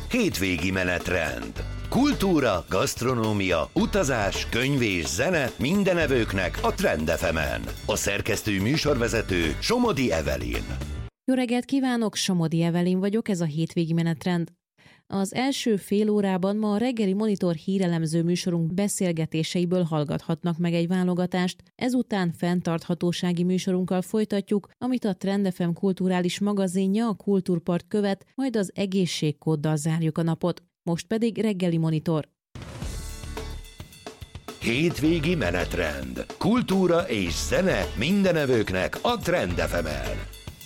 hétvégi menetrend. Kultúra, gasztronómia, utazás, könyv és zene minden evőknek a Trend FM-en. A szerkesztő műsorvezető Somodi Evelyn. Jó reggelt kívánok, Somodi Evelyn vagyok, ez a hétvégi menetrend. Az első fél órában ma a reggeli Monitor hírelemző műsorunk beszélgetéseiből hallgathatnak meg egy válogatást, ezután fenntarthatósági műsorunkkal folytatjuk, amit a Trend FM kulturális magazinja, a Kultúrpart követ, majd az egészségkóddal zárjuk a napot. Most pedig reggeli Monitor. Hétvégi menetrend. Kultúra és zene minden evőknek a Trend FM-en.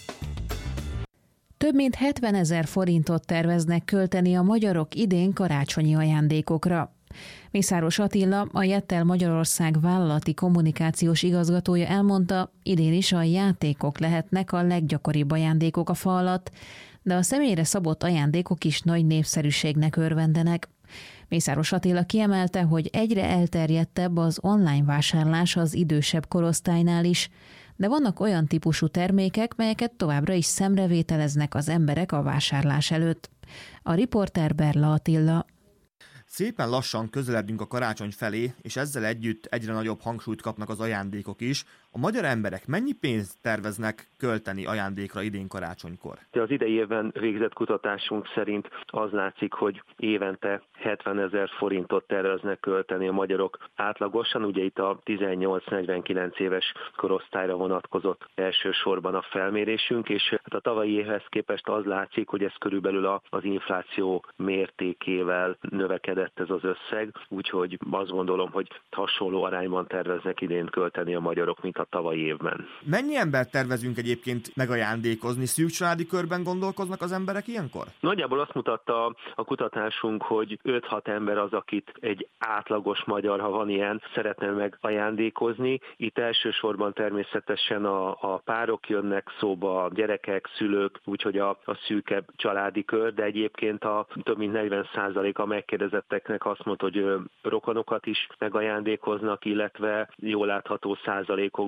Több mint 70 000 forintot terveznek költeni a magyarok idén karácsonyi ajándékokra. Mészáros Attila, a Jettel Magyarország vállalati kommunikációs igazgatója elmondta, idén is a játékok lehetnek a leggyakoribb ajándékok a fa alatt, de a személyre szabott ajándékok is nagy népszerűségnek örvendenek. Mészáros Attila kiemelte, hogy egyre elterjedtebb az online vásárlás az idősebb korosztálynál is, de vannak olyan típusú termékek, melyeket továbbra is szemrevételeznek az emberek a vásárlás előtt. A riporter Berla Attila. Szépen lassan közeledünk a karácsony felé, és ezzel együtt egyre nagyobb hangsúlyt kapnak az ajándékok is. A magyar emberek mennyi pénzt terveznek költeni ajándékra idén karácsonykor? Az idei évben végzett kutatásunk szerint az látszik, hogy évente 70 000 forintot terveznek költeni a magyarok átlagosan. Ugye itt a 18-49 éves korosztályra vonatkozott elsősorban a felmérésünk, és a tavalyi évhez képest az látszik, hogy ez körülbelül az infláció mértékével növekedett ez az összeg, úgyhogy azt gondolom, hogy hasonló arányban terveznek idén költeni a magyarok, mint a tavalyi évben. Mennyi embert tervezünk egyébként megajándékozni? Szűk családi körben gondolkoznak az emberek ilyenkor? Nagyjából azt mutatta a kutatásunk, hogy 5-6 ember az, akit egy átlagos magyar, ha van ilyen, szeretne megajándékozni. Itt elsősorban természetesen a párok jönnek szóba, a gyerekek, szülők, úgyhogy a szűkebb családi kör, de egyébként a több mint 40% a megkérdezetteknek azt mondta, hogy rokonokat is megajándékoznak, illetve jól látható százalékokban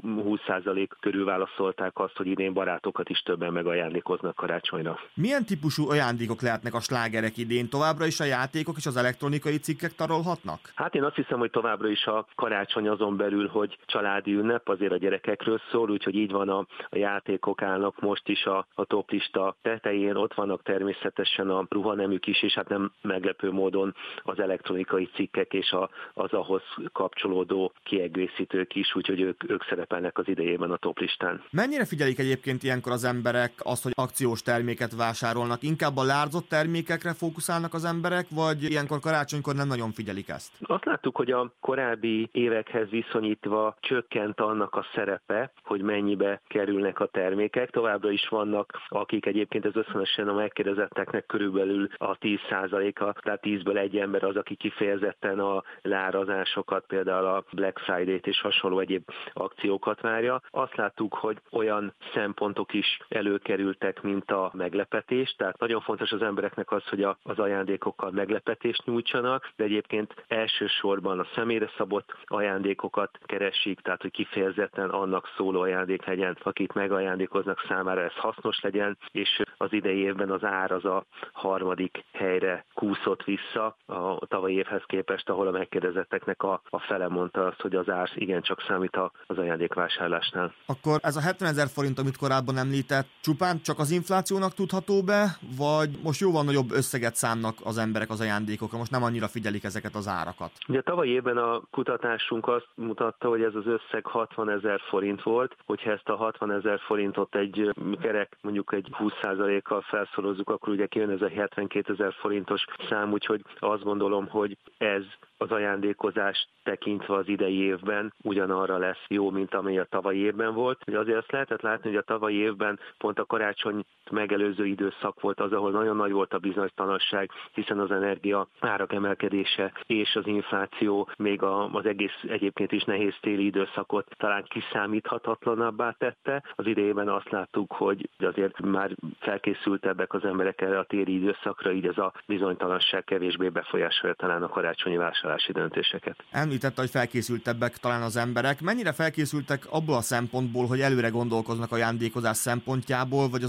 20% körül válaszolták azt, hogy idén barátokat is többen megajándékoznak karácsonyra. Milyen típusú ajándékok lehetnek a slágerek idén? Továbbra is a játékok és az elektronikai cikkek tarolhatnak? Hát én azt hiszem, hogy továbbra is a karácsony azon belül, hogy családi ünnep, azért a gyerekekről szól, úgyhogy így van a játékok állnak most is a toplista tetején, ott vannak természetesen a ruhaneműk is, és hát nem meglepő módon az elektronikai cikkek és az ahhoz kapcsolódó kiegészítők is, úgyhogy ők szerepelnek az idejében a toplistán. Mennyire figyelik egyébként ilyenkor az emberek azt, hogy akciós terméket vásárolnak? Inkább a lárzott termékekre fókuszálnak az emberek, vagy ilyenkor karácsonykor nem nagyon figyelik ezt? Azt láttuk, hogy a korábbi évekhez viszonyítva csökkent annak a szerepe, hogy mennyibe kerülnek a termékek. Továbbra is vannak, akik egyébként ez összönösen a megkérdezetteknek körülbelül a 10%-a, tehát 10-ből egy ember az, aki kifejezetten a lárazásokat, például a Black Friday-t és hasonló egyéb akciókat várja. Azt láttuk, hogy olyan szempontok is előkerültek, mint a meglepetés, tehát nagyon fontos az embereknek az, hogy az ajándékokkal meglepetést nyújtsanak, de egyébként elsősorban a személyre szabott ajándékokat keresik, tehát hogy kifejezetten annak szóló ajándék legyen, akit megajándékoznak számára ez hasznos legyen, és az idei évben az ár az a harmadik helyre kúszott vissza a tavalyi évhez képest, ahol a megkérdezetteknek a fele mondta azt, hogy az ár igencsak számít az ajándékvásárlásnál. Akkor ez a 70 000 forint, amit korábban említett, csupán csak az inflációnak tudható be, vagy most jóval nagyobb összeget szánnak az emberek az ajándékokra, most nem annyira figyelik ezeket az árakat? Ugye tavaly évben a kutatásunk azt mutatta, hogy ez az összeg 60 000 forint volt, hogyha ezt a 60 000 forintot egy kerek, mondjuk egy 20%-kal felszorozzuk, akkor ugye kijön ez a 72 000 forintos szám, úgyhogy azt gondolom, hogy ez az ajándékozás tekintve az idei évben ugyanarra lesz jó, mint amely a tavalyi évben volt. Ugye azért azt lehetett látni, hogy a tavalyi évben pont a karácsony megelőző időszak volt az, ahol nagyon nagy volt a bizonytalanság, hiszen az energia árak emelkedése és az infláció még az egész egyébként is nehéz téli időszakot talán kiszámíthatatlanabbá tette. Az idejében azt láttuk, hogy azért már felkészültebbek az emberek erre a téli időszakra, így ez a bizonytalanság kevésbé befolyásolja talán a karácsonyi vásárlási döntéseket. Említette, hogy felkészültebbek talán az emberek. Mennyire felkészültek abból a szempontból, hogy előre gondolkoznak ajándékozás szempontjából, vagy az ajándékvásárlás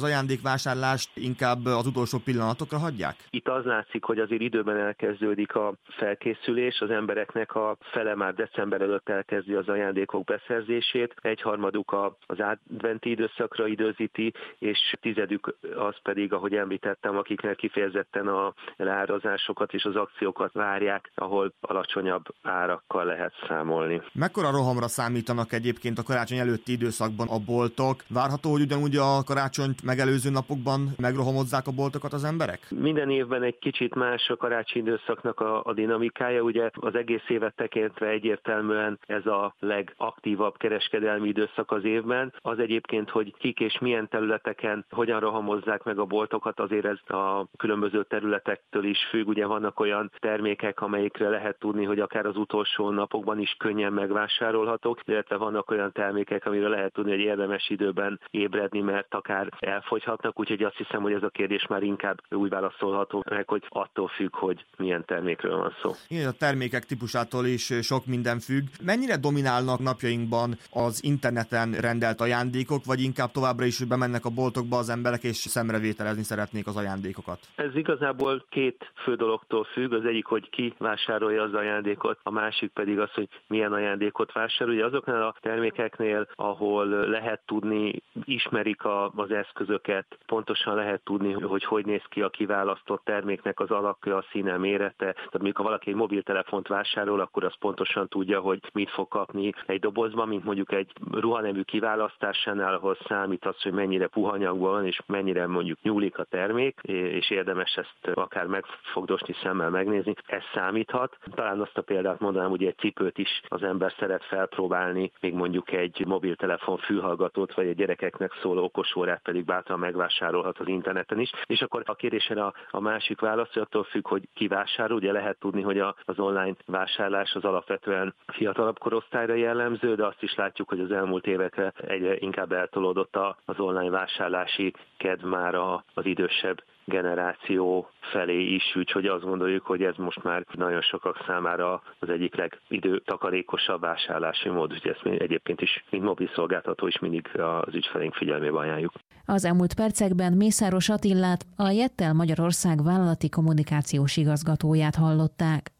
ajándékvásárlást inkább az utolsó pillanatokra hagyják? Itt az látszik, hogy azért időben elkezdődik a felkészülés, az embereknek a fele már december előtt elkezdi az ajándékok beszerzését, egyharmaduk az adventi időszakra időzíti, és tizedük az pedig, ahogy említettem, akiknek kifejezetten a leárazásokat és az akciókat várják, ahol alacsonyabb árakkal lehet számolni. Mekkora rohamra számítanak egyébként a karácsony előtti időszakban a boltok? Várható, hogy ugyanúgy a karácsonyt megelőző napokban megrohamozzák a boltokat az emberek? Minden évben egy kicsit más a karácsony időszaknak a dinamikája. Ugye az egész évet tekintve egyértelműen ez a legaktívabb kereskedelmi időszak az évben. Az egyébként, hogy kik és milyen területeken hogyan rohamozzák meg a boltokat, azért ez a különböző területektől is függ. Ugye vannak olyan termékek, amelyikre lehet tudni, hogy akár az utolsó napokban is könnyen megvásárolhatók, illetve vannak olyan termékek, amiről lehet tudni, hogy érdemes időben ébredni, mert akár elfogyhatnak, úgyhogy azt hiszem, hogy ez a kérdés már inkább úgy válaszolható meg, hogy attól függ, hogy milyen termékről van szó. Igen, a termékek típusától is sok minden függ. Mennyire dominálnak napjainkban az interneten rendelt ajándékok, vagy inkább továbbra is bemennek a boltokba az emberek, és szemrevételezni szeretnék az ajándékokat? Ez igazából két fő dologtól függ. Az egyik, hogy ki vásárolja az ajándékot, a másik pedig az, hogy milyen ajándékot vásárol. Ugye azoknál a termékeknél, ahol lehet tudni, ismerik az eszközöket, pontosan lehet tudni, hogy néz ki a kiválasztott terméknek az alakja, a színe, mérete. Tehát mondjuk, ha valaki egy mobiltelefont vásárol, akkor az pontosan tudja, hogy mit fog kapni egy dobozban, mint mondjuk egy ruhanemű kiválasztásánál, ahol számít az, hogy mennyire puha anyagban van, és mennyire mondjuk nyúlik a termék, és érdemes ezt akár megfogdosni szemmel megnézni. Ez számíthat. Talán azt a példát mondanám, hogy egy cipőt is az ember szeret felpróbálni, még mondjuk egy mobiltelefon fülhallgatót, vagy egy gyerekeknek szóló okosórát pedig bátran megvásárolhat az interneten is. És akkor a kérdésre a másik válasz attól függ, hogy ki vásárol. Ugye lehet tudni, hogy az online vásárlás az alapvetően fiatalabb korosztályra jellemző, de azt is látjuk, hogy az elmúlt évekre egyre inkább eltolódott az online vásárlási kedv már az idősebb generáció felé is, úgyhogy azt gondoljuk, hogy ez most már nagyon sokak számára az egyik legidőtakarékosabb vásárlási mód, úgyhogy ezt egyébként is, mint mobil szolgáltató is mindig az ügyfeleink figyelmébe ajánljuk. Az elmúlt percekben Mészáros Attillát, a Jettel Magyarország vállalati kommunikációs igazgatóját hallották.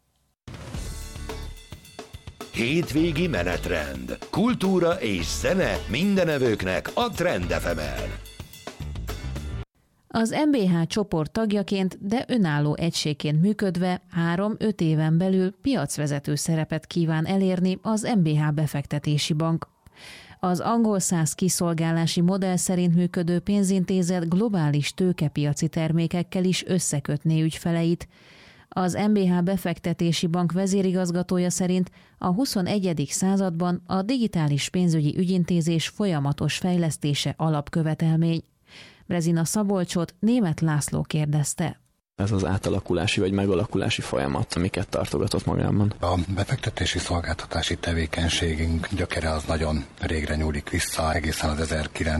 Hétvégi menetrend. Kultúra és zene mindenevőknek a Trend FM-en. Az MBH csoport tagjaként, de önálló egységként működve 3-5 éven belül piacvezető szerepet kíván elérni az MBH befektetési bank. Az angol száz kiszolgálási modell szerint működő pénzintézet globális tőkepiaci termékekkel is összekötné ügyfeleit. Az MBH befektetési bank vezérigazgatója szerint a 21. században a digitális pénzügyi ügyintézés folyamatos fejlesztése alapkövetelmény. Brezina Szabolcsot Németh László kérdezte. Ez az átalakulási vagy megalakulási folyamat, amiket tartogatott magában. A befektetési szolgáltatási tevékenységünk gyökere az nagyon régre nyúlik vissza, egészen az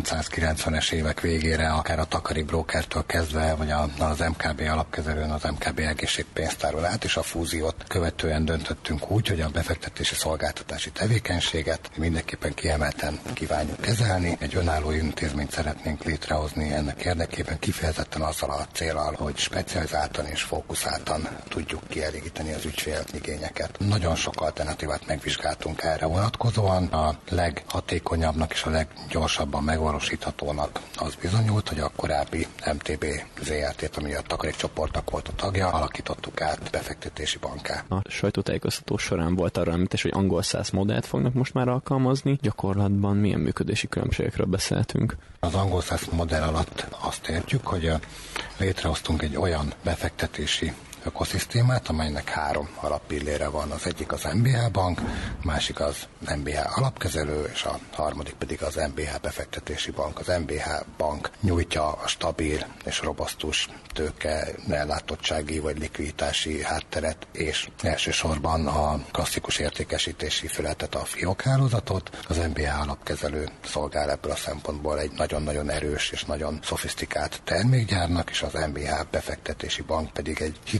1990-es évek végére, akár a Takari Brokertől kezdve, vagy az MKB alapkezelőn, az MKB egészségpénztáron át, és a fúziót követően döntöttünk úgy, hogy a befektetési szolgáltatási tevékenységet mindenképpen kiemelten kívánjuk kezelni. Egy önálló intézményt szeretnénk létrehozni ennek érdekében, kifejezetten azzal a céllal, hogy speciális és fókuszáltan tudjuk kielégíteni az ügyfél igényeket. Nagyon sok alternatívát megvizsgáltunk erre vonatkozóan. A leghatékonyabbnak és a leggyorsabban megvalósíthatónak az bizonyult, hogy a korábbi MTB ZRT-t, ami a Takarék csoportnak volt a tagja, alakítottuk át befektetési banká. A sajtótájékoztató során volt arra említés, hogy angol száz modellt fognak most már alkalmazni. Gyakorlatban milyen működési különbségekről beszéltünk? Az angol száz modell alatt azt értjük, hogy létrehoztunk egy olyan befektetési ökoszisztémát, amelynek 3 alappillére van. Az egyik az MBH bank, a másik az MBH alapkezelő, és a harmadik pedig az MBH befektetési bank. Az MBH bank nyújtja a stabil és robusztus tőke, ellátottsági vagy likviditási hátteret, és elsősorban a klasszikus értékesítési fületet, a FIOK hálózatot. Az MBH alapkezelő szolgál ebből a szempontból egy nagyon-nagyon erős és nagyon szofisztikált termékgyárnak, és az MBH befektetési bank pedig egy hidat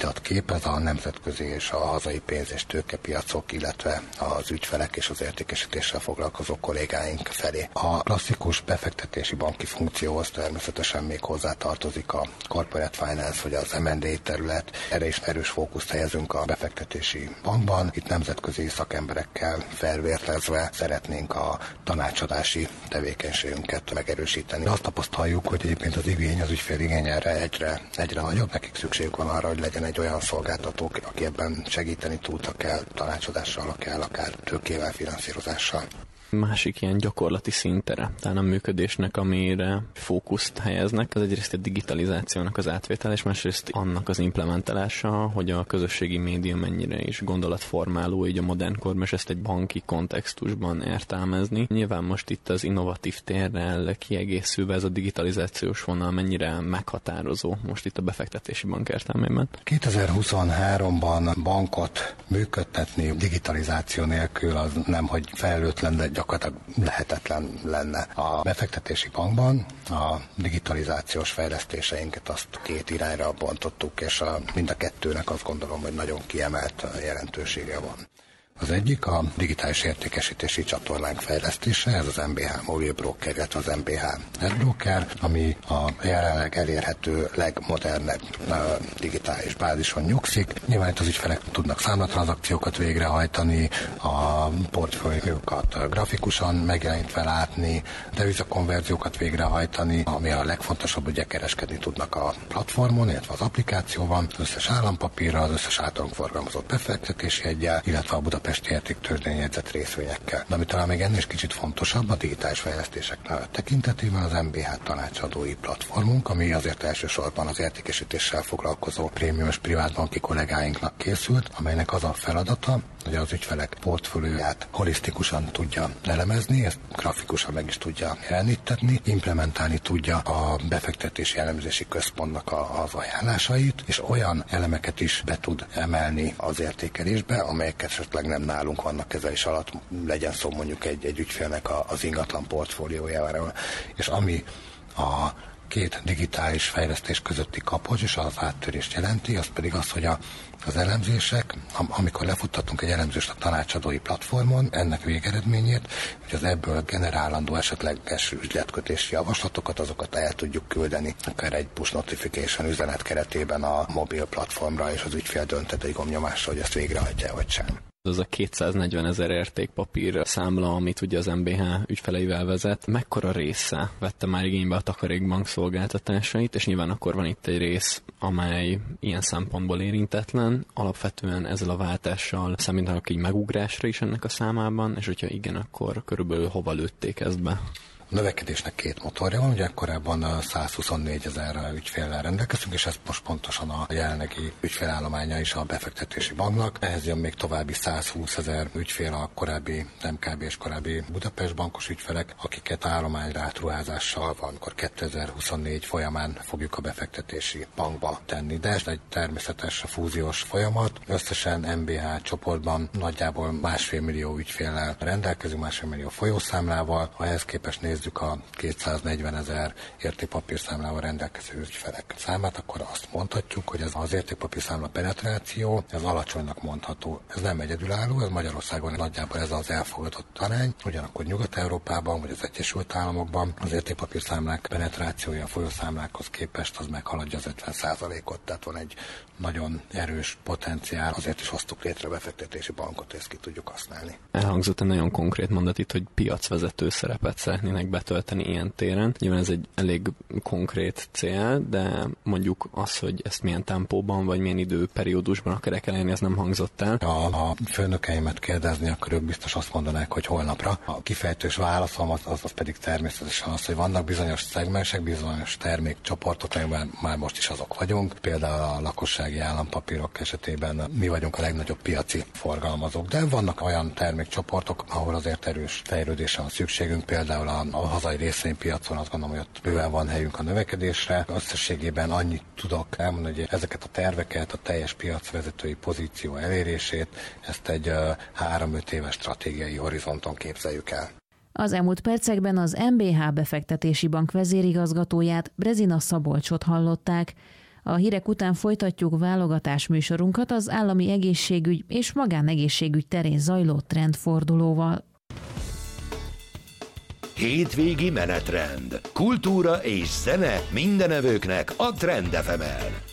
újat képez a nemzetközi és a hazai pénz- és tőkepiacok, illetve az ügyfelek és az értékesítéssel foglalkozó kollégáink felé. A klasszikus befektetési banki funkcióhoz természetesen még hozzá tartozik a corporate finance vagy az M&A terület. Erre is erős fókuszt helyezünk a befektetési bankban. Itt nemzetközi szakemberekkel felvértezve szeretnénk a tanácsadási tevékenységünket megerősíteni. Azt tapasztaljuk, hogy egyébként az igény, az ügyfél igény erre egyre nagyobb. Nekik szükségük van arra, hogy legyen egy olyan szolgáltató, aki ebben segíteni tud, akár tanácsadással, akár tőkével, finanszírozással. Másik ilyen gyakorlati szintere, talán a működésnek, amire fókuszt helyeznek, az egyrészt a digitalizációnak az átvétel, és másrészt annak az implementálása, hogy a közösségi média mennyire is gondolatformáló így a modern korban, és ezt egy banki kontextusban értelmezni. Nyilván most itt az innovatív térrel kiegészülve ez a digitalizációs vonal mennyire meghatározó most itt a befektetési bank értelmében. 2023-ban bankot működtetni digitalizáció nélkül az nemhogy felelőtlen, de gyakorlatilag lehetetlen lenne. A befektetési bankban a digitalizációs fejlesztéseinket azt 2 irányra bontottuk, és mind a kettőnek azt gondolom, hogy nagyon kiemelt jelentősége van. Az egyik a digitális értékesítési csatornánk fejlesztése, ez az MBH Mobile Broker, illetve az MBH Netbroker, ami a jelenleg elérhető legmodernebb digitális bázison nyugszik. Nyilván itt az ügyfelek tudnak számlatranszakciókat végrehajtani, a portfóliókat grafikusan megjelenítve látni, devizakonverziókat végrehajtani, ami a legfontosabb, ugye kereskedni tudnak a platformon, illetve az applikációban, az összes állampapírral, az összes általunk forgalmazott befektetési jeggyel, illetve a budapesti értéktőzsdén jegyzett részvényekkel. De ami talán még ennél is kicsit fontosabb, a digitális fejlesztések tekintetében az MBH tanácsadói platformunk, ami azért elsősorban az értékesítéssel foglalkozó prémiumos privátbanki kollégáinknak készült, amelynek az a feladata, hogy az ügyfelek portfólióját holisztikusan tudja elemezni, ezt grafikusan meg is tudja jelenítetni, implementálni tudja a befektetési elemzési központnak az ajánlásait, és olyan elemeket is be tud emelni az értékelésbe, amelyek esetleg nem nálunk vannak kezelés alatt, legyen szó mondjuk egy ügyfélnek az ingatlan portfóliójáról, és ami a 2 digitális fejlesztés közötti kapocs és az áttörést jelenti, az pedig az, hogy az elemzések, amikor lefuttattunk egy elemzést a tanácsadói platformon, ennek végeredményét, hogy az ebből generálandó esetleges üzletkötési javaslatokat, azokat el tudjuk küldeni, akár egy push notification üzenet keretében a mobil platformra, és az ügyfél dönthet egy gombnyomásra, hogy ezt végrehajtja vagy sem. Az a 240 000 értékpapír számla, amit ugye az MBH ügyfeleivel vezet, mekkora része vette már igénybe a takarékbank szolgáltatásait, és nyilván akkor van itt egy rész, amely ilyen szempontból érintetlen. Alapvetően ezzel a váltással számítanak így megugrásra is ennek a számában, és hogyha igen, akkor körülbelül hova lőtték ezt be? A növekedésnek 2 motorja van, ugye korábban 124 000 ügyféllel rendelkezünk, és ez most pontosan a jelenlegi ügyfélállománya is a befektetési banknak. Ehhez jön még további 120 000 ügyfél, a korábbi MKB és korábbi Budapest bankos ügyfelek, akiket állományra átruházással van, akkor 2024 folyamán fogjuk a befektetési bankba tenni. De ez egy természetes fúziós folyamat. Összesen MBH csoportban nagyjából 1,5 millió ügyféllel rendelkezünk, 1,5 millió folyószámlával. Ha ehhez képest nézzük a 240 000 értékpapírszámlával rendelkező ügyfelek számát, akkor azt mondhatjuk, hogy ez az értékpapírszámla penetráció, ez alacsonynak mondható. Ez nem egyedülálló, ez Magyarországon nagyjából ez az elfogadott arány, ugyanakkor Nyugat-Európában vagy az Egyesült Államokban az értékpapírszámlák penetrációja a folyószámlákhoz képest az meghaladja az 50%-ot, tehát van egy nagyon erős potenciál, azért is hoztuk létre a befektetési bankot, ezt ki tudjuk használni. Elhangzott egy nagyon konkrét mondat itt, hogy piacvezető szerepet szeretnének betölteni ilyen téren. Nyilván ez egy elég konkrét cél, de mondjuk az, hogy ezt milyen tempóban, vagy milyen időperiódusban akarják elérni, ez nem hangzott el. A főnökeimet kérdezni, akkor ők biztos azt mondanák, hogy holnapra. A kifejtős válaszom az pedig természetesen az, hogy vannak bizonyos szegmensek, bizonyos termékcsoportok, amiben már most is azok vagyunk. Például a lakossági állampapírok esetében mi vagyunk a legnagyobb piaci forgalmazók, de vannak olyan termékcsoportok, ahol azért erős fejlődésre van szükségünk, például a hazai részvénypiacon azt gondolom, hogy ott bőven van helyünk a növekedésre. Összességében annyit tudok elmondani, hogy ezeket a terveket, a teljes piacvezetői pozíció elérését, ezt egy 3-5 éves stratégiai horizonton képzeljük el. Az elmúlt percekben az MBH befektetési bank vezérigazgatóját, Brezina Szabolcsot hallották. A hírek után folytatjuk válogatás műsorunkat az állami egészségügy és magánegészségügy terén zajló trendfordulóval. Hétvégi menetrend. Kultúra és zene mindenevőknek a Trend FM-en.